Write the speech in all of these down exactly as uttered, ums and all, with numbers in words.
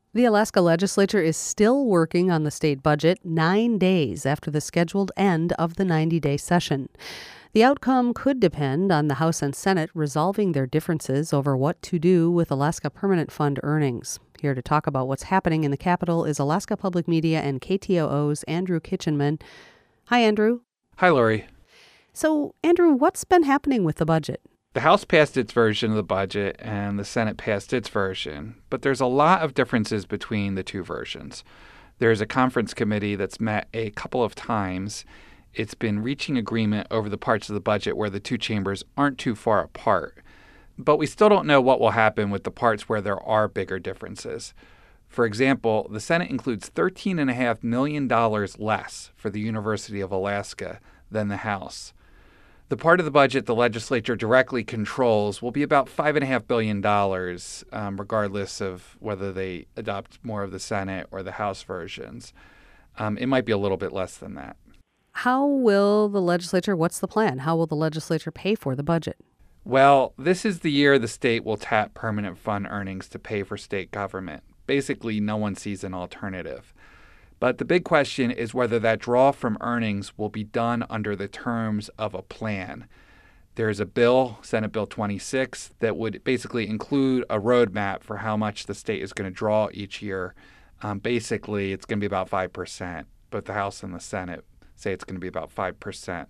The Alaska legislature is still working on the state budget nine days after the scheduled end of the ninety-day session. The outcome could depend on the House and Senate resolving their differences over what to do with Alaska Permanent Fund earnings. Here to talk about what's happening in the Capitol is Alaska Public Media and K T O O's Andrew Kitchenman. Hi, Andrew. Hi, Lori. So, Andrew, what's been happening with the budget? The House passed its version of the budget and the Senate passed its version, but there's a lot of differences between the two versions. There's a conference committee that's met a couple of times. It's been reaching agreement over the parts of the budget where the two chambers aren't too far apart. But we still don't know what will happen with the parts where there are bigger differences. For example, the Senate includes thirteen point five million dollars less for the University of Alaska than the House. The part of the budget the legislature directly controls will be about five point five billion dollars, um, regardless of whether they adopt more of the Senate or the House versions. Um, it might be a little bit less than that. How will the legislature, what's the plan? How will the legislature pay for the budget? Well, this is the year the state will tap permanent fund earnings to pay for state government. Basically, no one sees an alternative. But the big question is whether that draw from earnings will be done under the terms of a plan. There's a bill, Senate Bill twenty-six, that would basically include a roadmap for how much the state is going to draw each year. Um, basically, it's going to be about five percent, but the House and the Senate say it's going to be about five percent.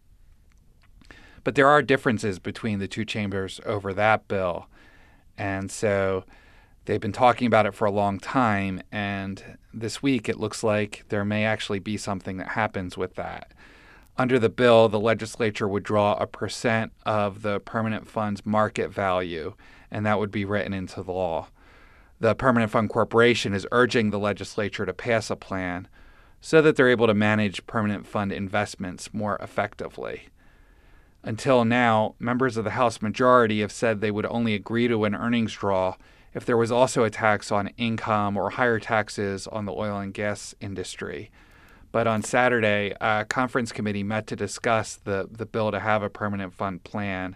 But there are differences between the two chambers over that bill. And so they've been talking about it for a long time, and this week it looks like there may actually be something that happens with that. Under the bill, the legislature would draw a percent of the permanent fund's market value, and that would be written into the law. The Permanent Fund Corporation is urging the legislature to pass a plan so that they're able to manage permanent fund investments more effectively. Until now, members of the House majority have said they would only agree to an earnings draw if there was also a tax on income or higher taxes on the oil and gas industry. But on Saturday, a conference committee met to discuss the, the bill to have a permanent fund plan,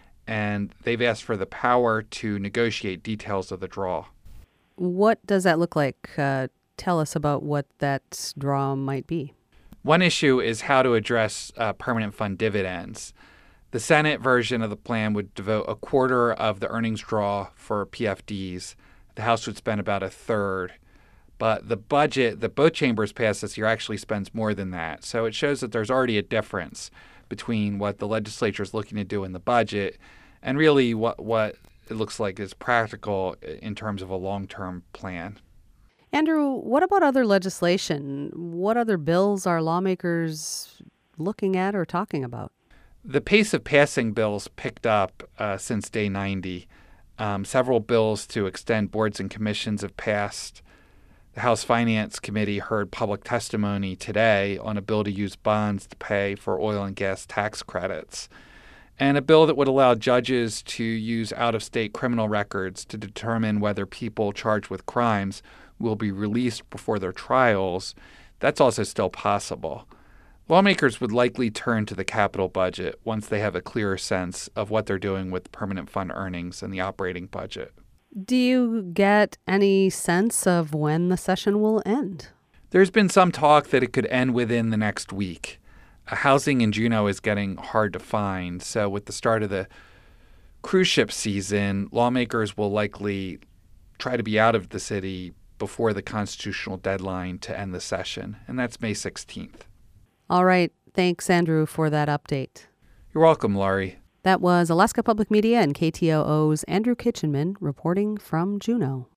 and they've asked for the power to negotiate details of the draw. What does that look like? Uh, tell us about what that draw might be. One issue is how to address uh, permanent fund dividends. The Senate version of the plan would devote a quarter of the earnings draw for P F Ds. The House would spend about a third. But the budget that both chambers passed this year actually spends more than that. So it shows that there's already a difference between what the legislature is looking to do in the budget and really what, what it looks like is practical in terms of a long-term plan. Andrew, what about other legislation? What other bills are lawmakers looking at or talking about? The pace of passing bills picked up uh, since day ninety. Um, several bills to extend boards and commissions have passed. The House Finance Committee heard public testimony today on a bill to use bonds to pay for oil and gas tax credits, and a bill that would allow judges to use out-of-state criminal records to determine whether people charged with crimes will be released before their trials. That's also still possible. Lawmakers would likely turn to the capital budget once they have a clearer sense of what they're doing with permanent fund earnings and the operating budget. Do you get any sense of when the session will end? There's been some talk that it could end within the next week. Uh, housing in Juneau is getting hard to find, so with the start of the cruise ship season, lawmakers will likely try to be out of the city before the constitutional deadline to end the session, and that's May sixteenth. All right. Thanks, Andrew, for that update. You're welcome, Laurie. That was Alaska Public Media and K T O O's Andrew Kitchenman reporting from Juneau.